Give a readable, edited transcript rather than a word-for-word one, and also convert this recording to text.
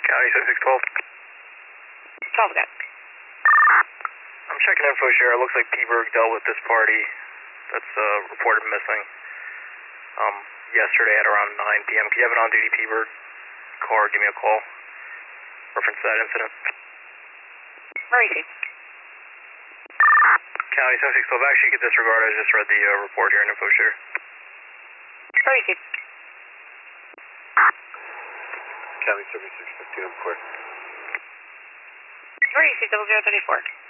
County 7612. 12 again. I'm checking info share. It looks like T-Berg dealt with this party that's reported missing yesterday at around 9 p.m. Can you have an on-duty T-Berg car give me a call? Reference that incident. Where is he? County 7612. Actually, you can disregard. I just read the report here in info share. Where is he? County 7615, I'm clear. Where is he? 0034.